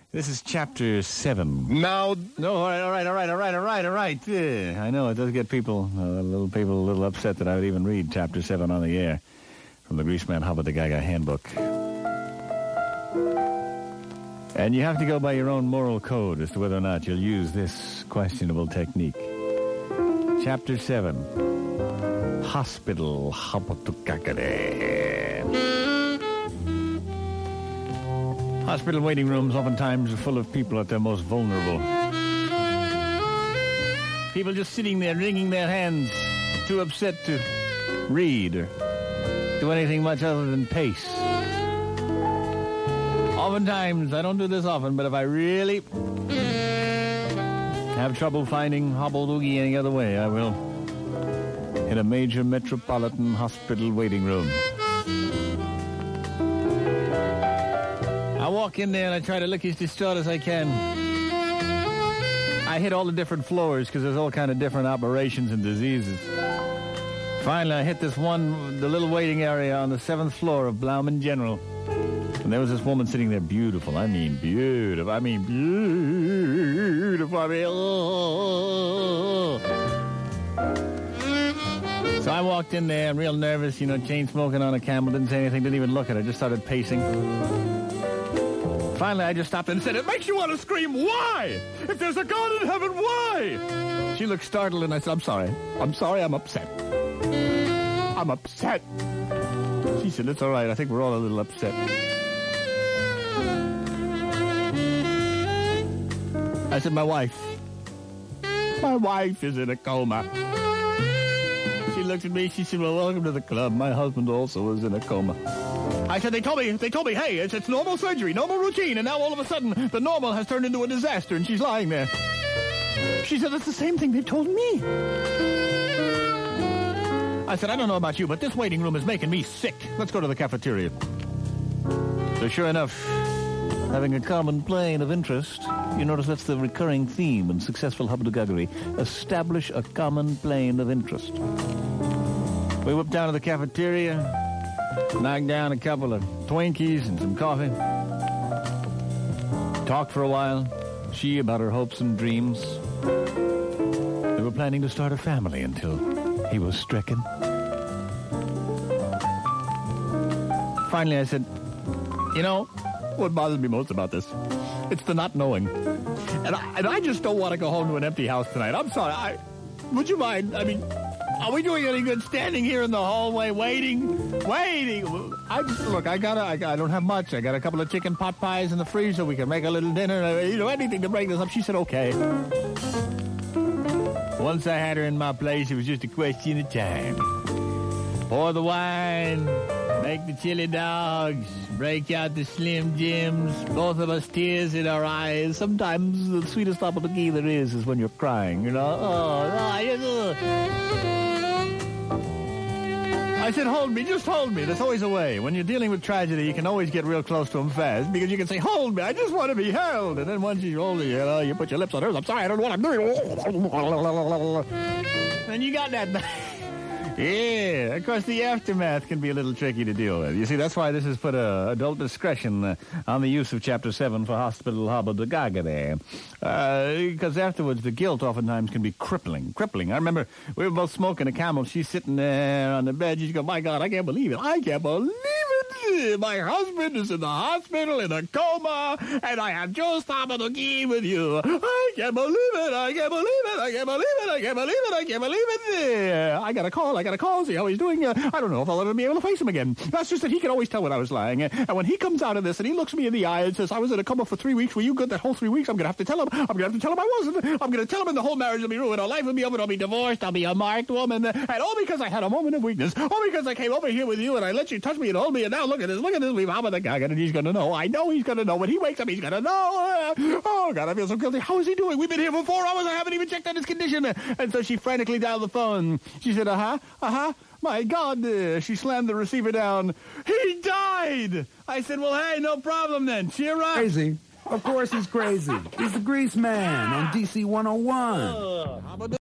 This is Chapter 7. Now... No, all right. I know, it does get people a little upset that I would even read Chapter 7 on the air from the Greaseman Hubba the Gaga Handbook. And you have to go by your own moral code as to whether or not you'll use this questionable technique. Chapter 7. Hospital Hubba the Gaga. Hospital waiting rooms oftentimes are full of people at their most vulnerable. People just sitting there wringing their hands, too upset to read or do anything much other than pace. Oftentimes, I don't do this often, but if I really have trouble finding hobble-doogie any other way, I will hit a major metropolitan hospital waiting room. I walk in there and I try to look as distraught as I can. I hit all the different floors because there's all kind of different operations and diseases. Finally, I hit the little waiting area on the 7th floor of Blauman General. And there was this woman sitting there, beautiful. I mean, beautiful. So I walked in there, real nervous, chain smoking on a camel, didn't say anything, didn't even look at her, just started pacing. Finally, I just stopped and said, "It makes you want to scream, why? If there's a God in heaven, why?" She looked startled, and I said, I'm sorry, I'm upset. I'm upset. She said, "It's all right, I think we're all a little upset." I said, My wife is in a coma." She looked at me, she said, "Well, welcome to the club. My husband also is in a coma." I said, they told me, hey, it's normal surgery, normal routine, and now all of a sudden, the normal has turned into a disaster, and she's lying there. She said, "That's the same thing they've told me." I said, "I don't know about you, but this waiting room is making me sick. Let's go to the cafeteria." So sure enough, having a common plane of interest, you notice that's the recurring theme in successful hubbarduggery. Establish a common plane of interest. We whipped down to the cafeteria, knocked down a couple of Twinkies and some coffee. Talked for a while. She about her hopes and dreams. They were planning to start a family until he was stricken. Finally, I said, what bothers me most about this? It's the not knowing. And I just don't want to go home to an empty house tonight. I'm sorry. Would you mind? Are we doing any good standing here in the hallway waiting? I don't have much. I got a couple of chicken pot pies in the freezer. We can make a little dinner, anything to break this up. She said, okay. Once I had her in my place, it was just a question of time. Pour the wine, make the chili dogs, break out the Slim Jims, both of us tears in our eyes. Sometimes the sweetest hubba-duggy there is when you're crying, I said, hold me, just hold me. There's always a way. When you're dealing with tragedy, you can always get real close to them fast because you can say, hold me, I just want to be held. And then once you hold it, you put your lips on hers. I'm sorry, I don't know what I'm doing. And you got that. Yeah, of course, the aftermath can be a little tricky to deal with. You see, that's why this has put adult discretion on the use of Chapter 7 for Hospital Hubba-duggery. Because afterwards, the guilt oftentimes can be crippling. I remember we were both smoking a Camel. She's sitting there on the bed. She's going, my God, I can't believe it. My husband is in the hospital in a coma, and I have just hubba-duggy with you. I can't believe it. I can't believe it. I got a call, see how he's doing. I don't know if I'll ever be able to face him again. That's just that he can always tell when I was lying. And when he comes out of this and he looks me in the eye and says, I was in a coma for 3 weeks, were you good that whole 3 weeks? I'm going to have to tell him. I wasn't. I'm going to tell him and the whole marriage will be ruined. Our life will be over. I'll be divorced. I'll be a marked woman. And all because I had a moment of weakness. All because I came over here with you and I let you touch me and hold me. And now look at this. We've hobbled the guy and he's going to know. I know he's going to know. When he wakes up, he's going to know. Oh, God, I feel so guilty. How is he doing? We've been here for 4 hours. I haven't even checked on his condition. And so she frantically dialed the phone. She said, my God, she slammed the receiver down. He died! I said, well, hey, no problem then. Cheer up. Crazy. Of course he's crazy. He's the Greaseman on DC 101.